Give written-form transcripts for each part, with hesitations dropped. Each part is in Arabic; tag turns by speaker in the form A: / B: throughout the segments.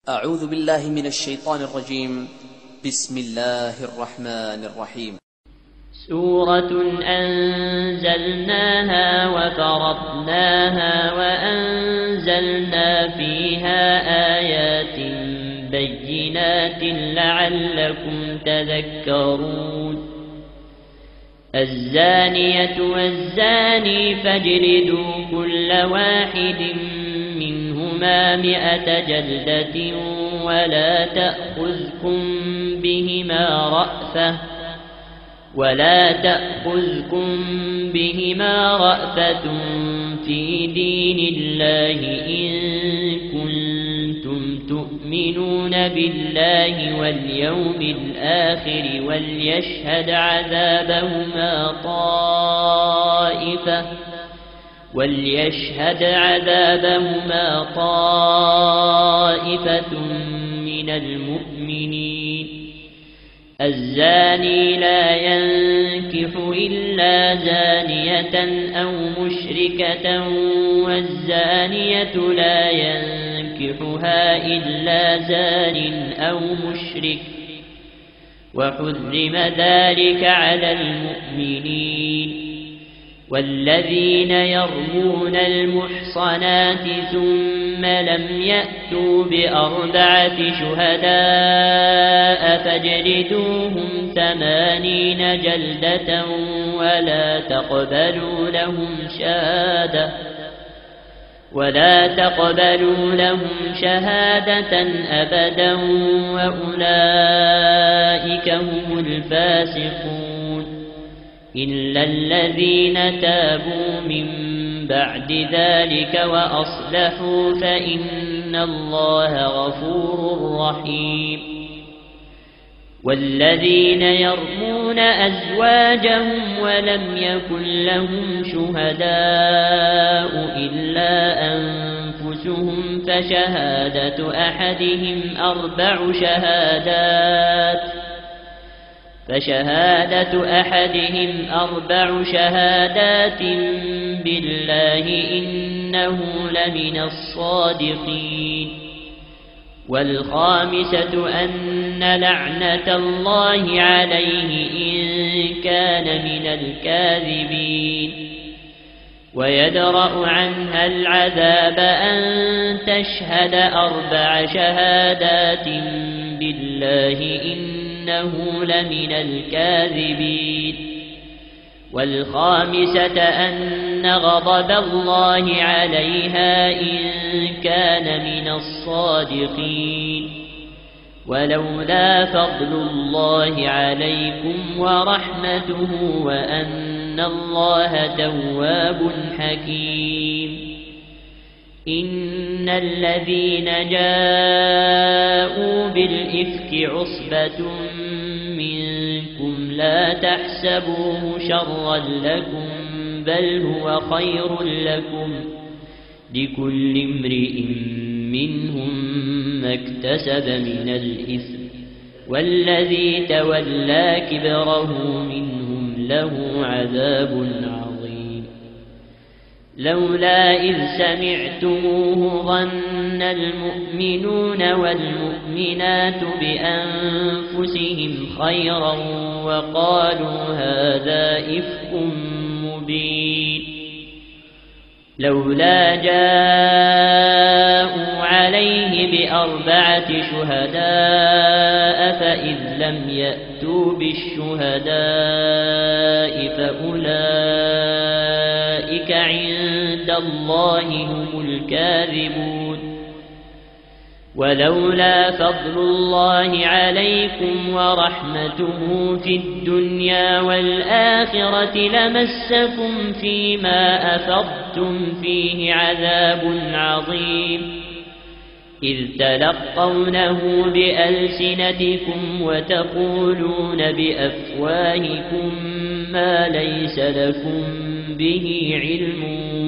A: أعوذ بالله من الشيطان الرجيم. بسم الله الرحمن الرحيم.
B: سورة أنزلناها وفرضناها وأنزلنا فيها آيات بينات لعلكم تذكرون. الزانية والزاني فاجلدوا كل واحد منهما 100 جلدة ولا تأخذكم بهما رأفة في دين الله إن كنتم تؤمنون بالله واليوم الآخر وليشهد عذابهما طائفة من المؤمنين. الزاني لا ينكح إلا زانية أو مشركة والزانية لا ينكحها إلا زان أو مشرك وحرم ذلك على المؤمنين. والذين يرمون المحصنات ثم لم يأتوا ب4 شهداء فاجلدوهم 80 جلدة ولا تقبلوا لهم شهادة أبدا وأولئك هم الفاسقون. إلا الذين تابوا من بعد ذلك وأصلحوا فإن الله غفور رحيم. والذين يرمون أزواجهم ولم يكن لهم شهداء إلا أنفسهم فشهادة أحدهم 4 شهادات بالله إنه لمن الصادقين. والخامسة أن لعنة الله عليه إن كان من الكاذبين. ويدرأ عنها العذاب أن تشهد 4 شهادات بالله إنه لمن الكاذبين. والخامسة أن غضب الله عليها إن كان من الصادقين. ولولا فضل الله عليكم ورحمته وأن الله تواب حكيم. إن الذين جاءوا بالإفك عصبة منكم لا تحسبوه شرا لكم بل هو خير لكم لكل امرئ منهم ما اكتسب من الإثم والذي تولى كبره منهم له عذاب عظيم. لولا إذ سمعتموه ظن المؤمنون والمؤمنات بأنفسهم خيرا وقالوا هذا إفك مبين. لولا جاءوا عليه ب4 شهداء فإذ لم يأتوا بالشهداء فأولئك عند الله هم الكاذبون. ولولا فضل الله عليكم ورحمته في الدنيا والآخرة لمسكم فيما أفضتم فيه عذاب عظيم. إذ تلقونه بألسنتكم وتقولون بأفواهكم ما ليس لكم به علم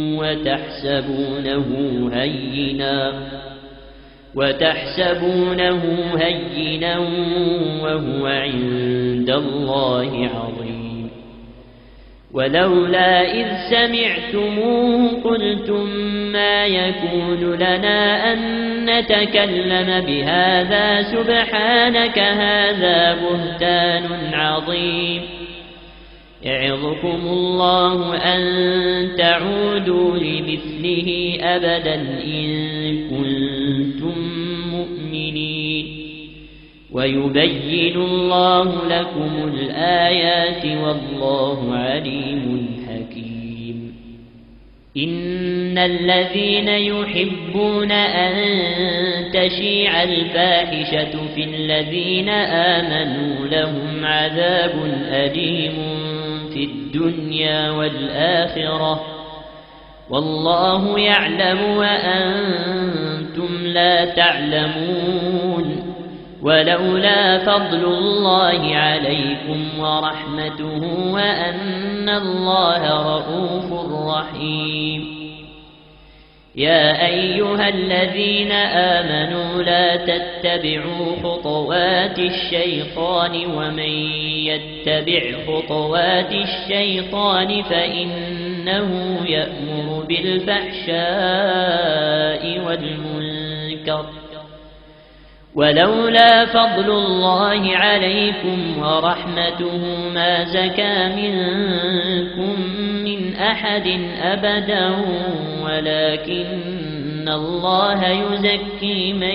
B: وتحسبونه هينا وهو عند الله عظيم. ولولا إذ سمعتموه قلتم ما يكون لنا أن نتكلم بهذا سبحانك هذا بهتان عظيم يعظكم الله أن تعودوا لمثله أبدا إن كنتم مؤمنين ويبين الله لكم الآيات والله عليم حكيم إن الذين يحبون أن تشيع الفاحشة في الذين آمنوا لهم عذاب أليم في الدنيا والآخرة والله يعلم وأنتم لا تعلمون ولولا فضل الله عليكم ورحمته وأن الله رؤوف رحيم يا أيها الذين آمنوا لا تتبعوا خطوات الشيطان ومن يتبع خطوات الشيطان فإنه يأمر بالفحشاء والمنكر ولولا فضل الله عليكم ورحمته ما زكى منكم من أحد أبدا ولكن الله يزكي من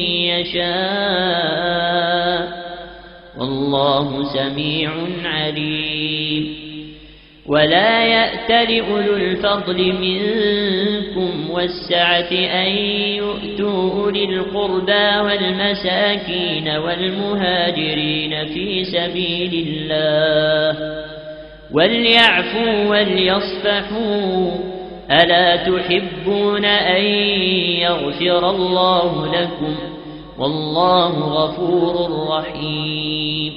B: يشاء والله سميع عليم ولا يأتل أولو الفضل منكم والسعة أن يؤتوا أولي القربى والمساكين والمهاجرين في سبيل الله وليعفوا وليصفحوا ألا تحبون أن يغفر الله لكم والله غفور رحيم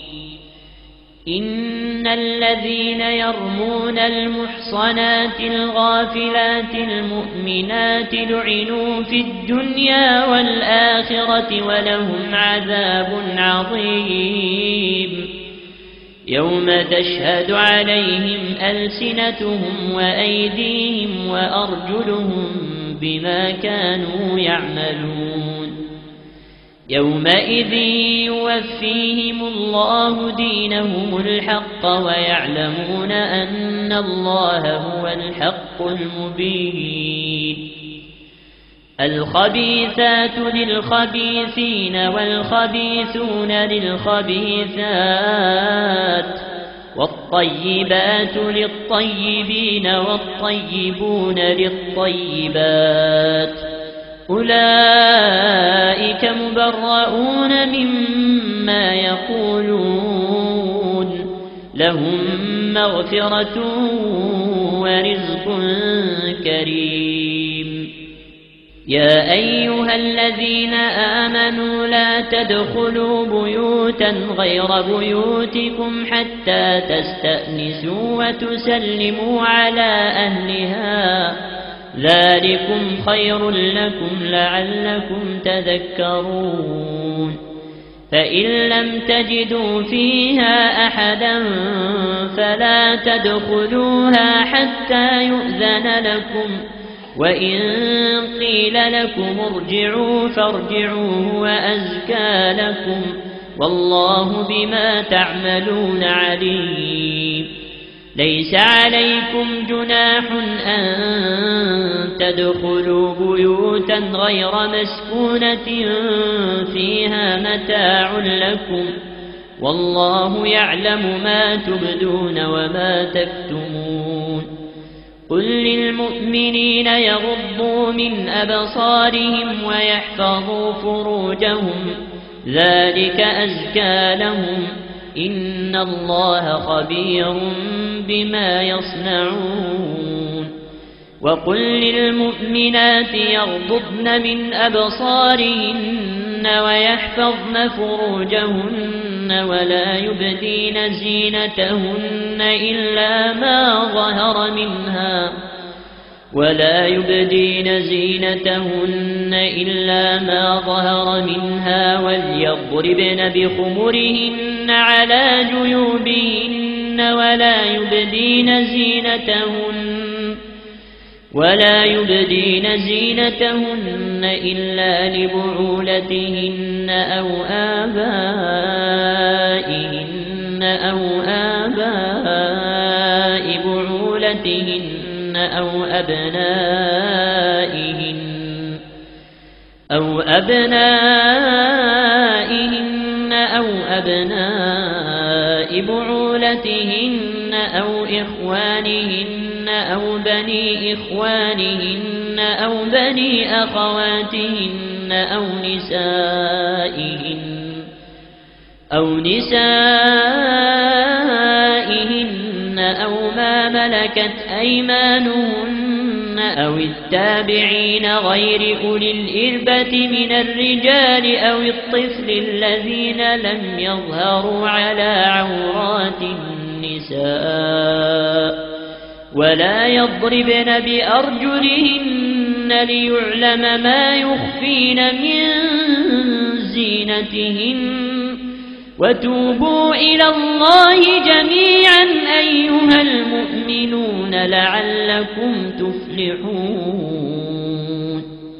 B: إن الذين يرمون المحصنات الغافلات المؤمنات لعنوا في الدنيا والآخرة ولهم عذاب عظيم يوم تشهد عليهم ألسنتهم وأيديهم وأرجلهم بما كانوا يعملون يومئذ يوفيهم الله دينهم الحق ويعلمون أن الله هو الحق المبين الخبيثات للخبيثين والخبيثون للخبيثات والطيبات للطيبين والطيبون للطيبات أولئك مبرؤون مما يقولون لهم مغفرة ورزق كريم يا أيها الذين آمنوا لا تدخلوا بيوتا غير بيوتكم حتى تستأنسوا وتسلموا على أهلها ذلكم خير لكم لعلكم تذكرون فإن لم تجدوا فيها أحدا فلا تدخلوها حتى يؤذن لكم وإن قيل لكم ارجعوا فارجعوا وأزكى لكم والله بما تعملون عليم ليس عليكم جناح أن تدخلوا بيوتا غير مسكونة فيها متاع لكم والله يعلم ما تبدون وما تكتمون قل للمؤمنين يغضوا من أبصارهم ويحفظوا فروجهم ذلك أزكى لهم إن الله خبير بما يصنعون وقل للمؤمنات يغضضن من أبصارهن ويحفظن فروجهن ولا يبدين زينتهن إلا ما ظهر منها وليضربن بخمرهن على جيوبهن ولا يبدين زينتهن إلا لبعولتهن أو آباء بعولتهن أو أبنائهن أو بعولتهن أو إخوانهن أو بني إخوانهن أو بني أخواتهن أو نسائهن أو ما ملكت أيمانهن أو التابعين غير أولي الإربة من الرجال أو الطفل الذين لم يظهروا على عورات النساء ولا يضربن بأرجلهن ليعلم ما يخفين من زينتهن وتوبوا إلى الله جميعا أيها المؤمنون لعلكم تفلحون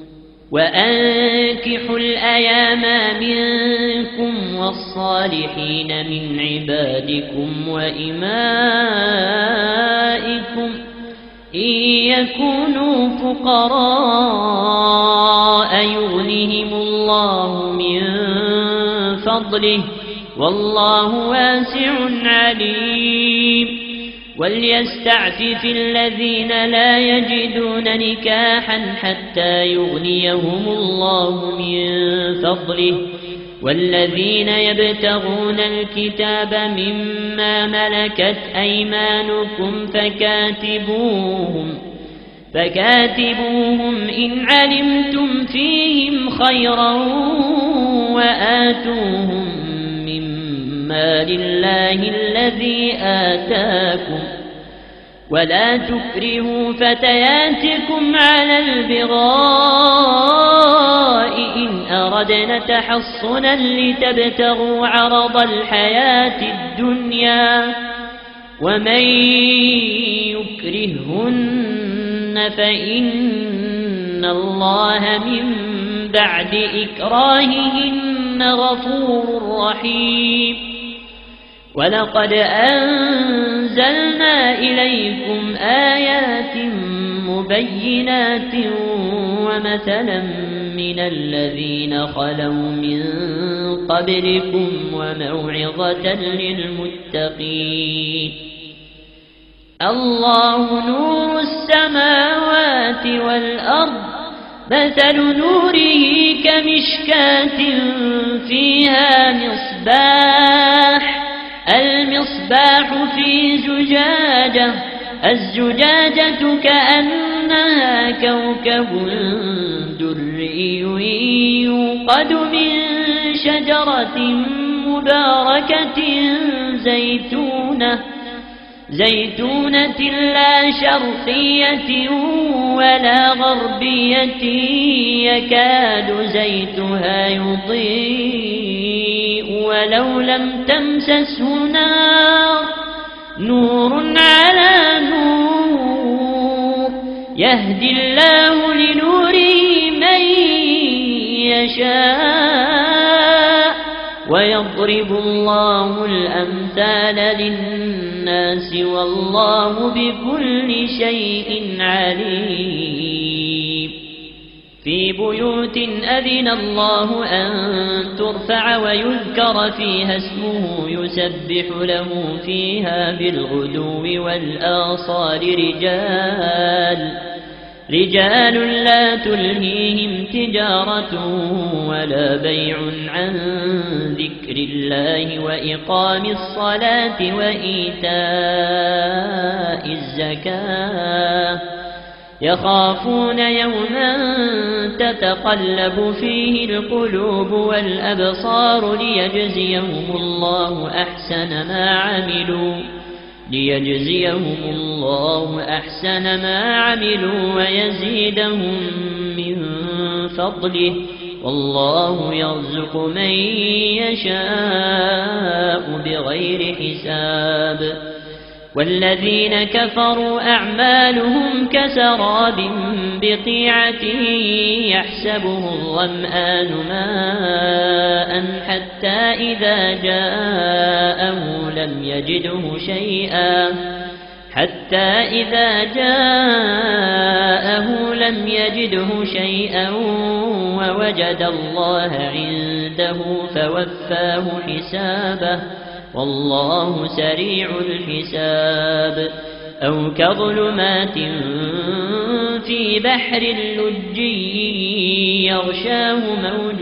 B: وأنكحوا الأيام منكم والصالحين من عبادكم وإمائكم إن يكونوا فقراء يغنهم الله من فضله والله واسع عليم وليستعفف الذين لا يجدون نكاحا حتى يغنيهم الله من فضله والذين يبتغون الكتاب مما ملكت أيمانكم فكاتبوهم إن علمتم فيهم خيرا وآتوهم مما لله الذي آتاكم ولا تكرهوا فتياتكم على البغاء إن أردنا تحصنا لتبتغوا عرض الحياة الدنيا ومن يكرهن فإن الله من بعد إكراههن غفور رحيم ولقد أنزلنا إليكم آيات مبينات ومثلا من الذين خلوا من قبلكم وموعظة للمتقين الله نور السماوات والأرض مثل نوره كمشكاة فيها المصباح في زجاجة الزجاجة كأنها كوكب دري يوقد من شجرة مباركة زيتونة لا شرقية ولا غربية يكاد زيتها يضيء ولو لم تمسسه نور على نور يهدي الله لنوره من يشاء ويضرب الله الأمثال للناس والله بكل شيء عليم في بيوت أذن الله أن ترفع ويذكر فيها اسمه يسبح له فيها بالغدو والآصال رجال لا تلهيهم تجارة ولا بيع عن ذكر الله وإقام الصلاة وإيتاء الزكاة يخافون يوما تتقلب فيه القلوب والأبصار ليجزيهم الله أحسن ما عملوا ويزيدهم من فضله والله يرزق من يشاء بغير حساب والذين كفروا أعمالهم كسراب بقيعة يحسبه الظمآن ماء حتى إذا جاءه لم يجده شيئا ووجد الله عنده فوفاه حسابه والله سريع الحساب أو كظلمات في بحر لجي يغشاه موج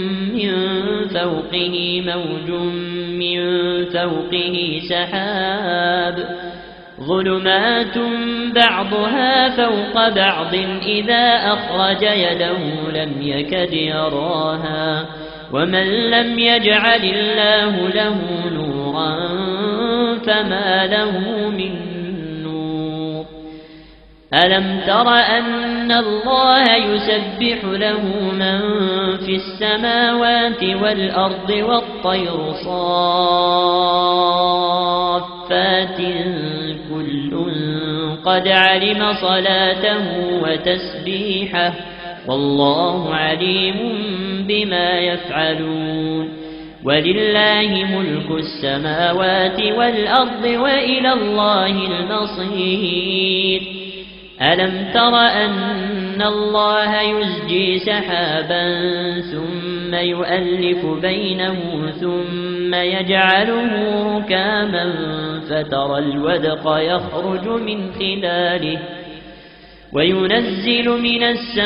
B: من فوقه سحاب ظلمات بعضها فوق بعض إذا أخرج يده لم يكد يراها ومن لم يجعل الله له نورا فما له من نور ألم تر أن الله يسبح له من في السماوات والأرض والطير صافات كل قد علم صلاته وتسبيحه والله عليم بما يفعلون ولله ملك السماوات والأرض وإلى الله المصير ألم تر أن الله يزجي سحابا ثم يؤلف بينه ثم يجعله ركاما فترى الودق يخرج من خلاله وينزل من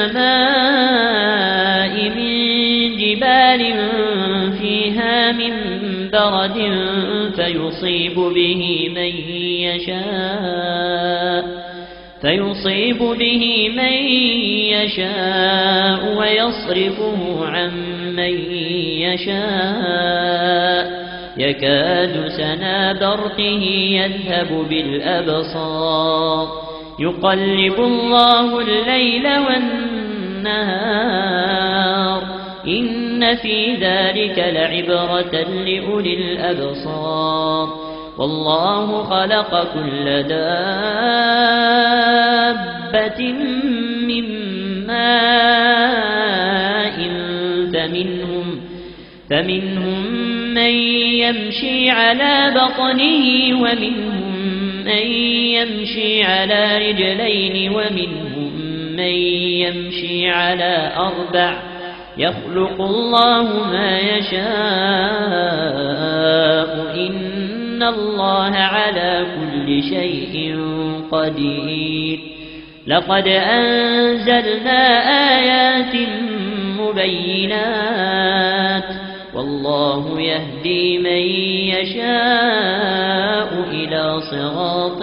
B: السماء من جبال فيها من برد فيصيب به من يشاء ويصرفه عن من يشاء يكاد سنا برقه يذهب بالأبصار يقلب الله الليل والنهار إن في ذلك لعبرة لأولي الأبصار والله خلق كل دابة من ماء فمنهم من يمشي على بطنه ومنهم من يمشي على رجلين ومنهم من يمشي على أربع يخلق الله ما يشاء إن الله على كل شيء قدير لقد أنزلنا آيات مبينات والله يهدي من يشاء إلى صراط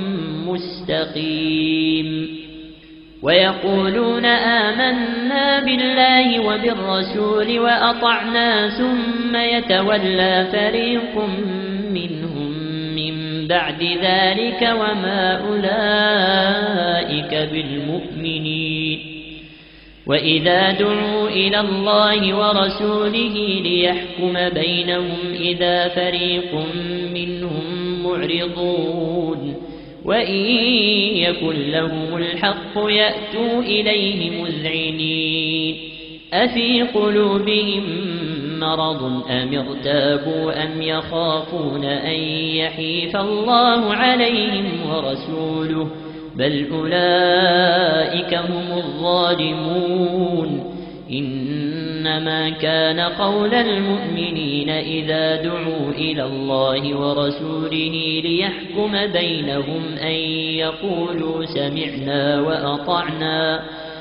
B: مستقيم ويقولون آمنا بالله وبالرسول وأطعنا ثم يتولى فريق منهم من بعد ذلك وما أولئك بالمؤمنين وإذا دعوا إلى الله ورسوله ليحكم بينهم إذا فريق منهم معرضون وإن يكن لهم الحق يأتوا إليه مذعنين أفي قلوبهم مرض أم ارتابوا أم يخافون أن يحيف الله عليهم ورسوله بل أولئك هم الظالمون إنما كان قول المؤمنين إذا دعوا إلى الله ورسوله ليحكم بينهم أن يقولوا سمعنا وأطعنا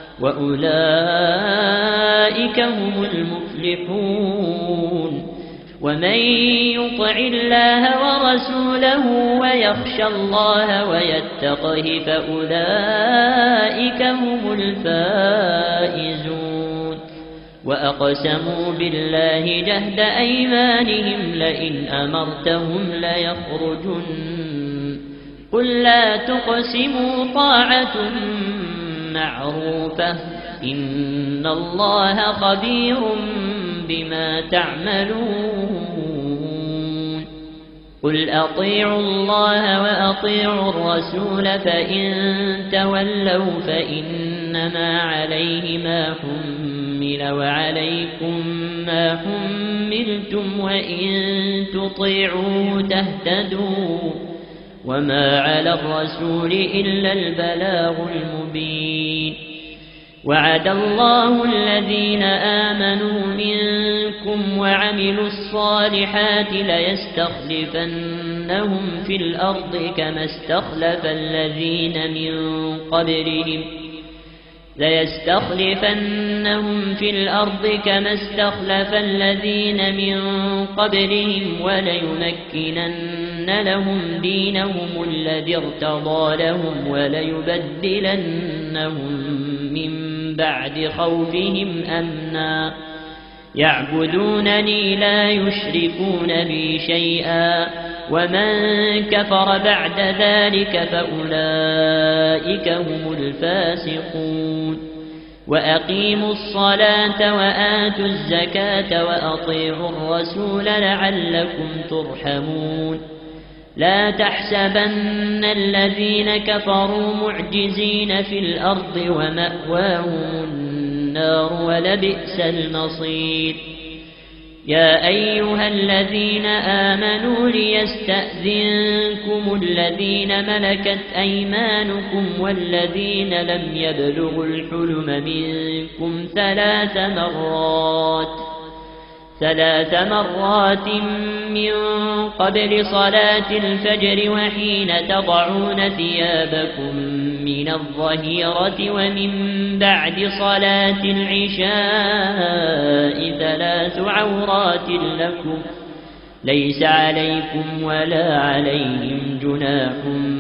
B: وأولئك هم المفلحون ومن يطع الله ورسوله ويخشى الله ويتقه فأولئك هم الفائزون وأقسموا بالله جهد أيمانهم لئن أمرتهم ليخرجن قل لا تقسموا طاعة معروفة إن الله خبير بما تعملون قل أطيعوا الله وأطيعوا الرسول فإن تولوا فإنما عليه ما حمل وعليكم ما حملتم وإن تطيعوه تهتدوا وما على الرسول إلا البلاغ المبين وعد الله الذين آمنوا منكم وعملوا الصالحات ليستخلفنهم في الأرض كما استخلف الذين من قبلهم وليمكنن لهم دينهم الذي ارتضى لهم وليبدلنهم من بعد خوفهم أمنا يعبدونني لا يشركون بي شيئا ومن كفر بعد ذلك فأولئك هم الفاسقون وأقيموا الصلاة وآتوا الزكاة وأطيعوا الرسول لعلكم ترحمون لا تحسبن الذين كفروا معجزين في الأرض ومأواهم النار ولبئس المصير يا أيها الذين آمنوا ليستأذنكم الذين ملكت أيمانكم والذين لم يبلغوا الحلم منكم ثلاث مرات من قبل صلاة الفجر وحين تضعون ثيابكم من الظهيرة ومن بعد صلاة العشاء 3 عورات لكم ليس عليكم ولا عليهم جناح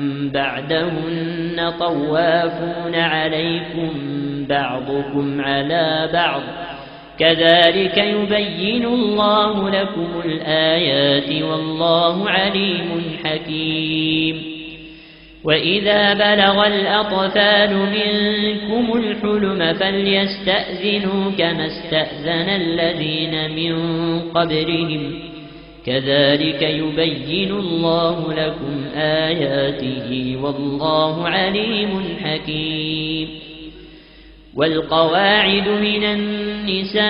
B: بعدهن طوافون عليكم بعضكم على بعض كذلك يبين الله لكم الآيات والله عليم حكيم وإذا بلغ الأطفال منكم الحلم فليستأذنوا كما استأذن الذين من قبلهم كذلك يبين الله لكم آياته والله عليم حكيم والقواعد من النساء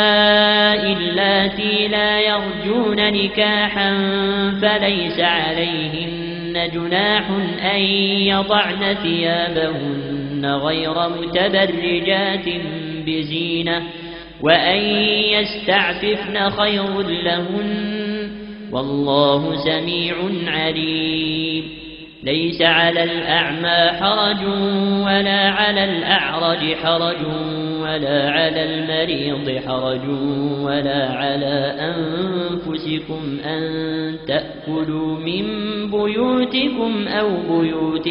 B: اللاتي لا يرجون نكاحا فليس عليهن جناح أن يضعن ثيابهن غير متبرجات بزينة وأن يستعففن خير لهن والله سميع عليم ليس على الأعمى حرج ولا على الأعرج حرج ولا على المريض حرج ولا على أنفسكم أن تأكلوا من بيوتكم أو بيوت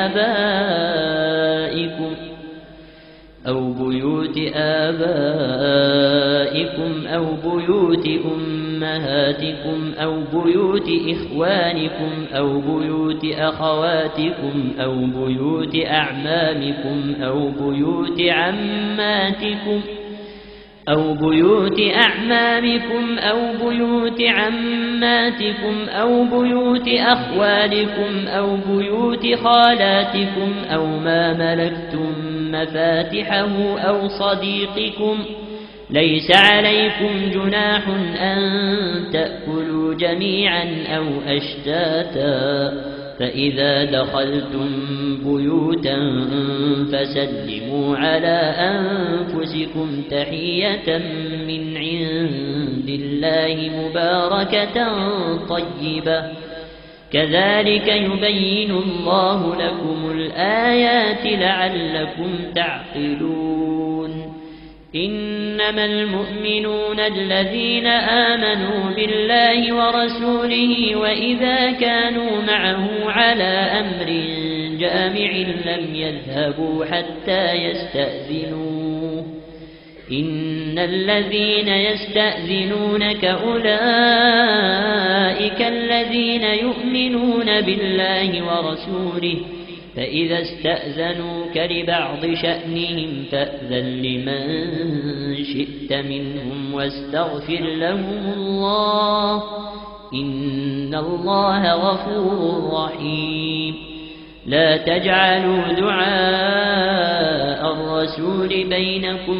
B: آبائكم أو بيوت أمهاتكم أو بيوت إخوانكم أو بيوت أخواتكم أو بيوت أعمامكم أو بيوت عماتكم أو بيوت أعمامكم أو بيوت عماتكم أو بيوت أخوالكم أو بيوت خالاتكم أو ما ملكتم مفاتحه أو صديقكم ليس عليكم جناح أن تأكلوا جميعا أو أشتاتا فإذا دخلتم بيوتا فسلموا على أنفسكم تحية من عند الله مباركة طيبة كذلك يبين الله لكم الآيات لعلكم تعقلون إنما المؤمنون الذين آمنوا بالله ورسوله وإذا كانوا معه على أمر جامع لم يذهبوا حتى يستأذنوه إن الذين يستأذنونك أولئك الذين يؤمنون بالله ورسوله فإذا استأذنوك لبعض شأنهم فأذن لمن شئت منهم واستغفر لهم الله إن الله غفور رحيم لا تجعلوا دعاء الرسول بينكم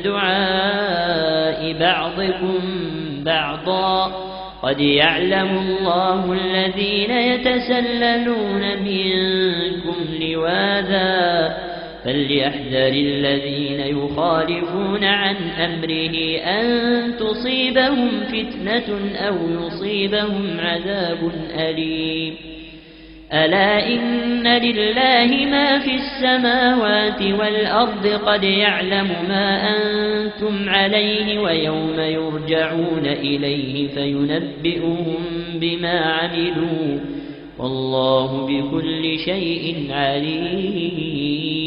B: كدعاء بعضكم بعضا قد يعلم الله الذين يتسللون منكم لواذا فليحذر الذين يخالفون عن أمره أن تصيبهم فتنة أو يصيبهم عذاب أليم ألا إن لله ما في السماوات والأرض قد يعلم ما أنتم عليه ويوم يرجعون إليه فينبئهم بما عملوا والله بكل شيء عليم